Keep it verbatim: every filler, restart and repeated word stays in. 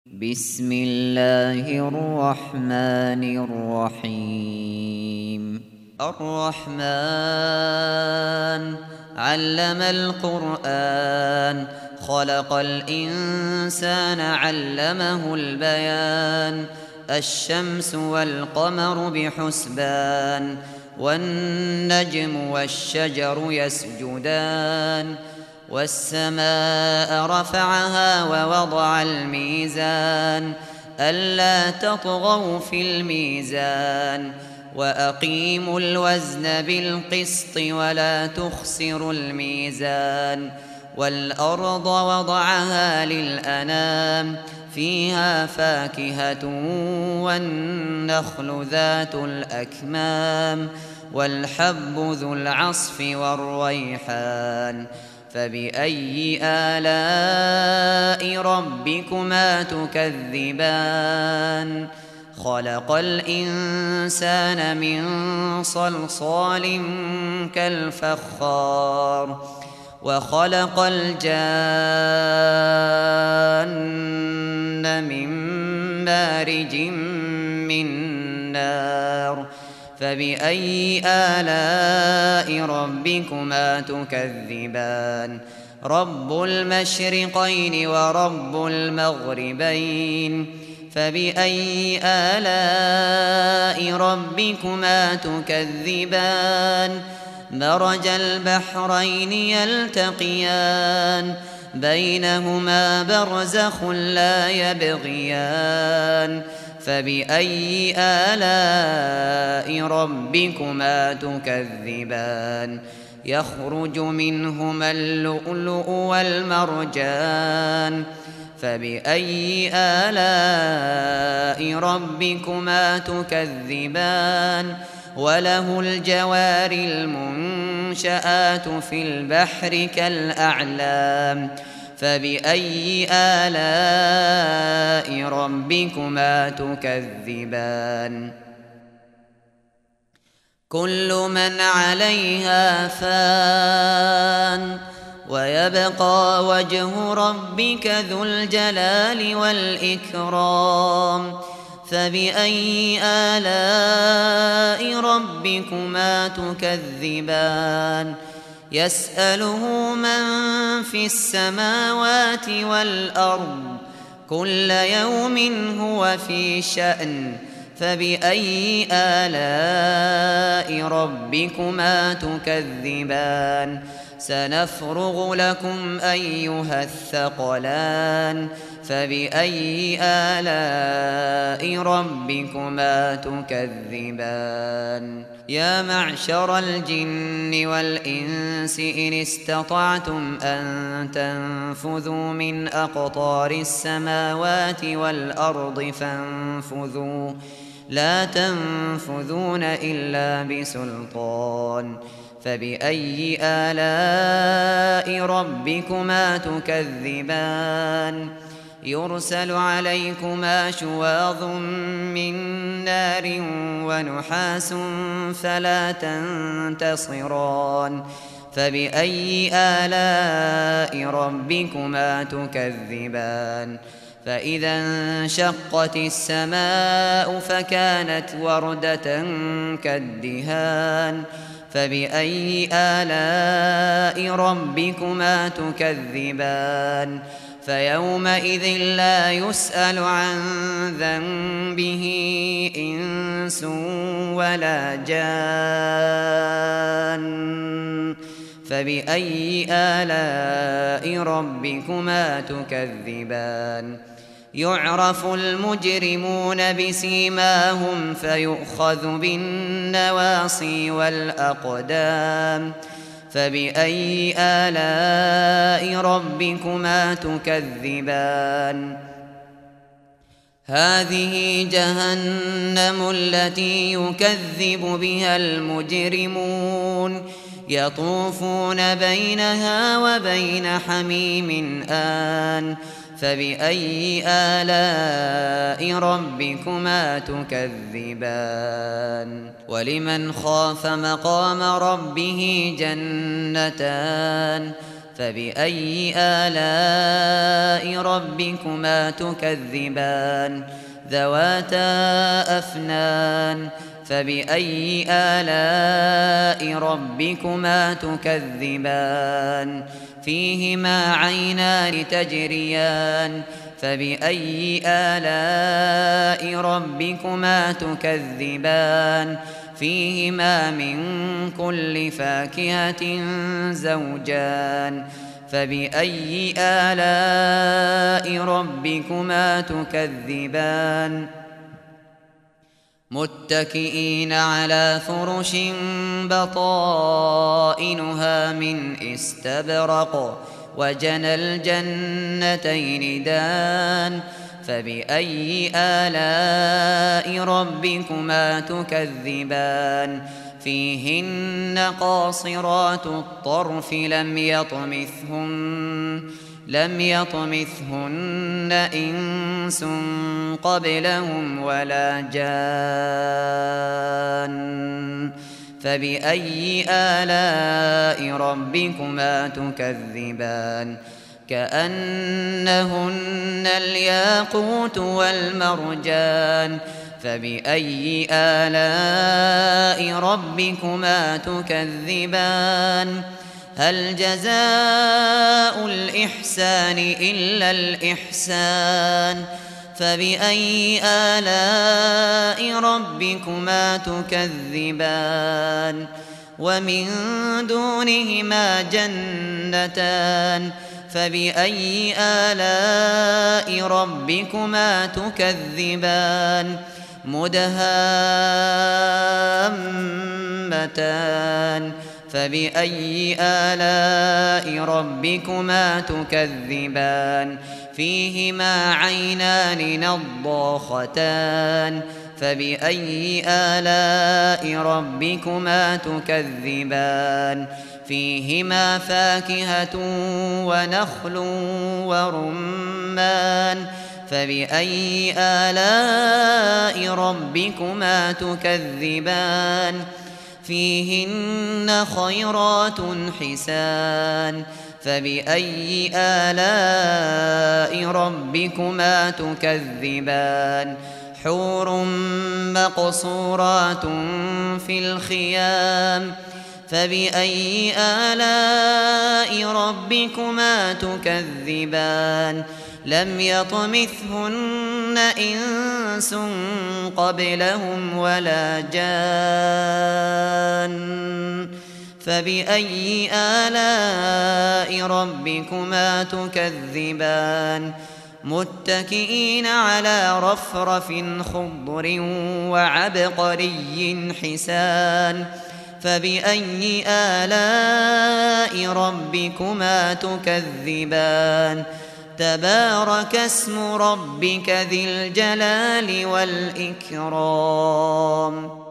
بسم الله الرحمن الرحيم الرحمن علم القرآن خلق الإنسان علمه البيان الشمس والقمر بحسبان والنجم والشجر يسجدان والسماء رفعها ووضع الميزان ألا تطغوا في الميزان وأقيموا الوزن بالقسط ولا تخسروا الميزان والأرض وضعها للأنام فيها فاكهة والنخل ذات الأكمام والحب ذو العصف والريحان فبأي آلاء ربكما تكذبان خلق الإنسان من صلصال كالفخار وخلق الجان من مارج من نار فبأي آلاء ربكما تكذبان رب المشرقين ورب المغربين فبأي آلاء ربكما تكذبان مرج البحرين يلتقيان بينهما برزخ لا يبغيان فبأي آلاء ربكما تكذبان يخرج منهما اللؤلؤ والمرجان فبأي آلاء ربكما تكذبان وله الجوار المنشآت في البحر كالأعلام فبأي آلاء ربكما تكذبان كل من عليها فان ويبقى وجه ربك ذو الجلال والإكرام فبأي آلاء ربكما تكذبان يسأله من في السماوات والأرض كل يوم هو في شأن فبأي آلاء ربكما تكذبان سنفرغ لكم أيها الثقلان فبأي آلاء ربكما تكذبان يا معشر الجن والإنس إن استطعتم أن تنفذوا من أقطار السماوات والأرض فانفذوا لا تنفذون إلا بسلطان فبأي آلاء ربكما تكذبان يرسل عليكما شواظ من نار ونحاس فلا تنتصران فبأي آلاء ربكما تكذبان فإذا انشقت السماء فكانت وردة كالدهان فبأي آلاء ربكما تكذبان فيومئذ لا يسأل عن ذنبه إنس ولا جان فبأي آلاء ربكما تكذبان يعرف المجرمون بسيماهم فيؤخذ بالنواصي والأقدام فبأي آلاء ربكما تكذبان هذه جهنم التي يكذب بها المجرمون يطوفون بينها وبين حميم آن فبأي آلاء ربكما تكذبان ولمن خاف مقام ربه جنتان فبأي آلاء ربكما تكذبان ذواتا أفنان فبأي آلاء ربكما تكذبان فيهما عينان تجريان فبأي آلاء ربكما تكذبان فيهما من كل فاكهة زوجان فبأي آلاء ربكما تكذبان متكئين على فرش بطائنها من استبرق وجنى الجنتين دان فبأي آلاء ربكما تكذبان فيهن قاصرات الطرف لم يطمثهن لم يطمثهن إنس قبلهم ولا جان فبأي آلاء ربكما تكذبان كأنهن الياقوت والمرجان فبأي آلاء ربكما تكذبان هل جزاء الإحسان إلا الإحسان فبأي آلاء ربكما تكذبان ومن دونهما جنتان فبأي آلاء ربكما تكذبان مدهامتان فبأي آلاء ربكما تكذبان فيهما عينان نضاختان فبأي آلاء ربكما تكذبان فيهما فاكهة ونخل ورمان فبأي آلاء ربكما تكذبان فيهن خيرات حسان فبأي آلاء ربكما تكذبان حور مقصورات في الخيام فبأي آلاء ربكما تكذبان لم يطمثهن إنس قبلهم ولا جان فبأي آلاء ربكما تكذبان متكئين على رفرف خضر وعبقري حسان فبأي آلاء ربكما تكذبان تبارك اسم ربك ذي الجلال والإكرام